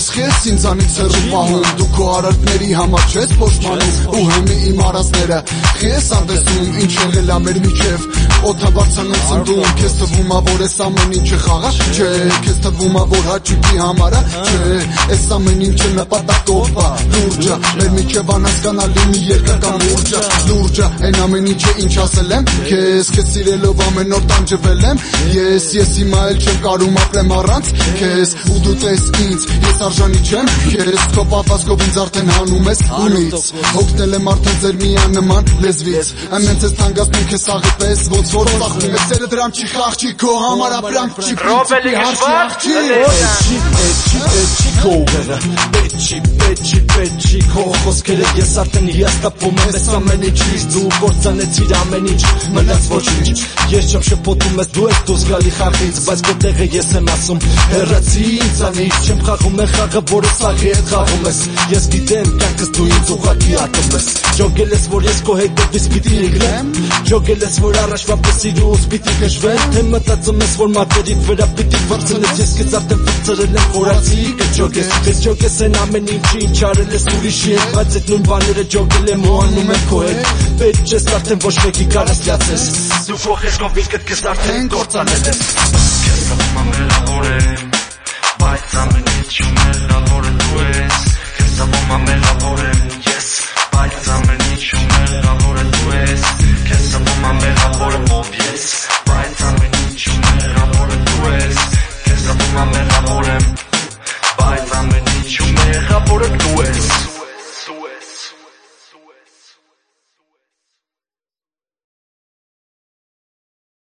Քեզ ինձանից հեռու պահում, դու քո արարքների համար չես պաշտպանում, ու հեմի իմ արածները քեզ անդեսում, ինչ եղել ա մեր միջև, օդաբարձանում ծնդում, քեզ թվում ա որ ես ամեն ինչը խաղա, չէ, քեզ թվում ա որ հաճույքի համար ա, չէ, ես ամեն ինչը նպատակով ա, լուրջա, մեր միջև անհասկանալի մի երկական լուրջա, լուրջա, այն ամեն ինչը ինչ ասել եմ, քեզ սիրելով ամեն օր տանջվել եմ, ես հիմա էլ չեմ կարում ապրեմ առանց քեզ, ու դու տես ինձ, ես արժանի չեմ քեզ, քո պատասխով ինձ արդեն հանում ես ունից, հոգնել եմ արդեն ձեր միանման լեզվից, ամենց ես թանկացնում քեզ աղի պես, ոնց որ ծախում ես սերը դրամ չի խաղ չի, քո համար ապրանք չի, պրինցիպի հարց չի, քո ուղեղը, պետ չի, քո խոսքերը ես արդեն հիաստապում եմ, ես ամեն ինչից դու կործանեցիր ամեն ինչ, մնաց ոչինչ, ես չեմ շփոթում ես դու ես դու զգալի խաղից, բայց քո տեղը ես եմ ասում, հեռացի ինձանից, չեմ խաղում է խաղը, որը սաղի հետ խաղում ես, ես գիտեմ կյանքս դու ինձ ուղղակի ատում ես, ջոգել ես որ ես քո հետևից պիտի իգրեմ, ջոգել ես որ առաջվա պես իրուս պիտի քշվեմ, թե մտածում ես որ մատերիդ վրա պիտի վրձնես, ես քեզ արդեն վրձրել եմ խորացի, ջոգես են ամեն ինչի ինչ արել ես ուրիշի հետ, բայց այդ նույն բաները ջոգել եմ ու անում եմ քո հետ, պետք չես արդեն ոչ մեկի կարաս լացես, դու քո խեցքով ինքդ քեզ արդեն կործանել ես, քեզ թվում ա մեղավոր եմ, բայց ամեն ինչում մեղավորը դու ես, քեզ թվում ա մեղավոր եմ ես, բայց